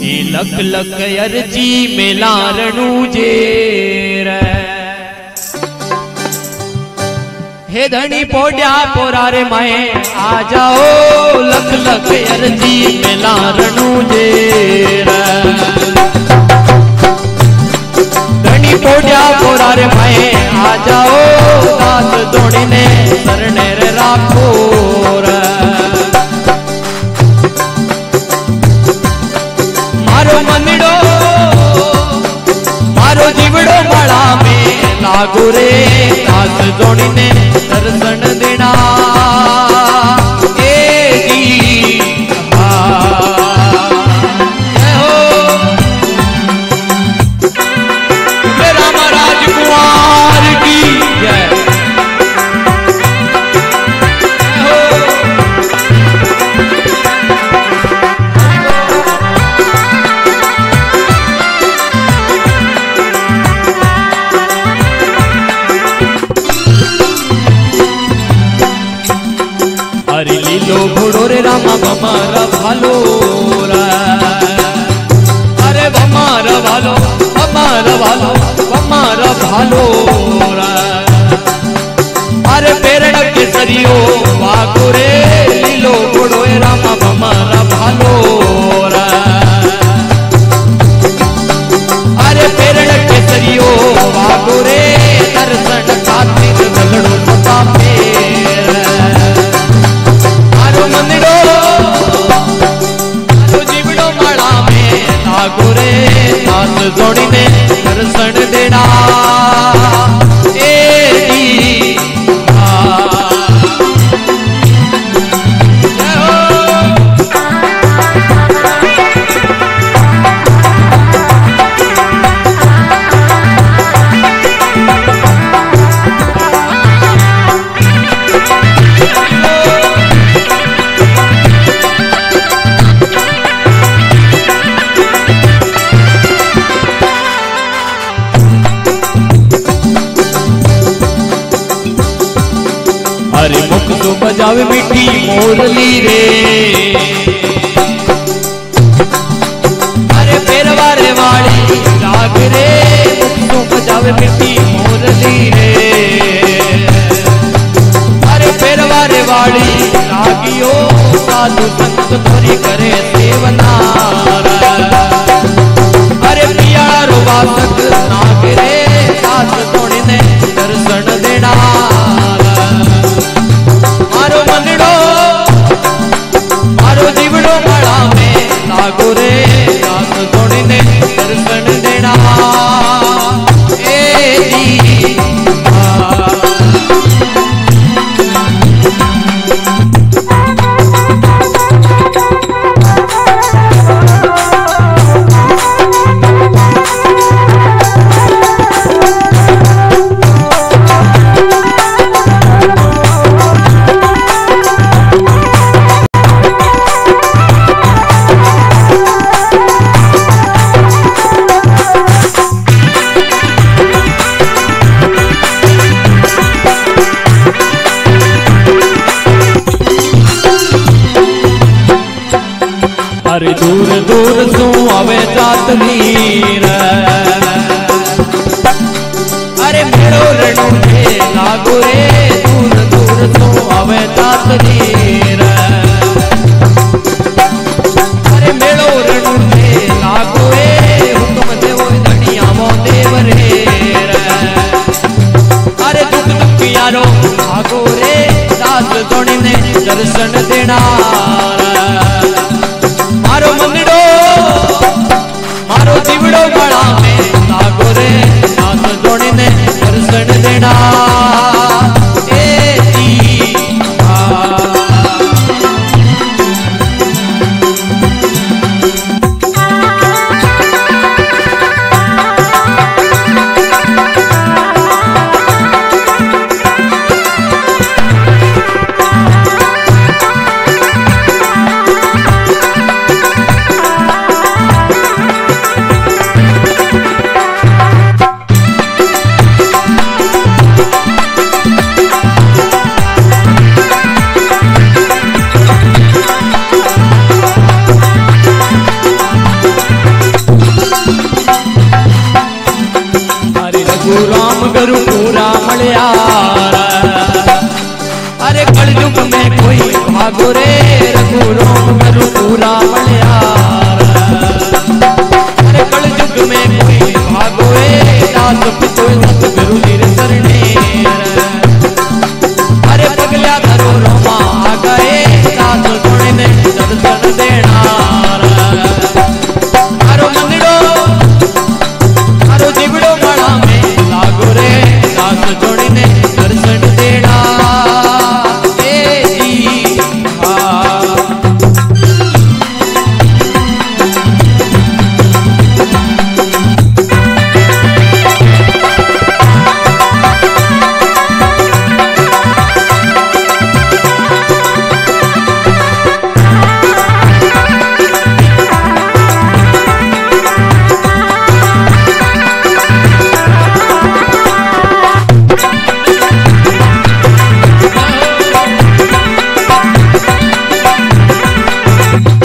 लख लख अर्जी मेला रणू जेर हे धनी पोड्या पोरारे माए आ जाओ लख लख अर्जी मेला रणू जेर धनी पोड्या पोरारे माए आ जाओ दास दोणी ने सरने रे राखो मंदिड़ो मारो जीवड़ो माड़ा में लागू रे दास जोड़ी ने दर्शन देना राम राजकुमार की जय। अरे लीलो घोड़ो रे रामा बमारा भालो अरे बमारा भालो बमारा भालो बमारा भालो अरे पेड़ के सरियो वागो रे लीलो घोड़ो रे रामा बमारा भालो अरे पेड़ के सरियो वागो रे दर्शन खातिर दगड़ो सता मंदिड़ो जीवड़ो माड़ा में लागो रे दास जोड़ी ने दर्शन देना अरे मुख तो बजावे मिठी मोरली रे अरे पेरवारे वाली राग रे मुख तो बजावे मिठी मोरली रे अरे पेरवारे वाली रागियो साधु संत थोड़ी करे सेवना अरे पिया रोवासक नाग रे दास थोड़ी ने दर्शन देना मारो मंदिड़ो मारो जीवड़ो माड़ा में लागो रे दास जोड़ी ने दर्शन देना अरे दूर दूर सो आवे जात नीर अरे मेड़ो रणू के लागो रे दूर दूर सो आवे जात नीर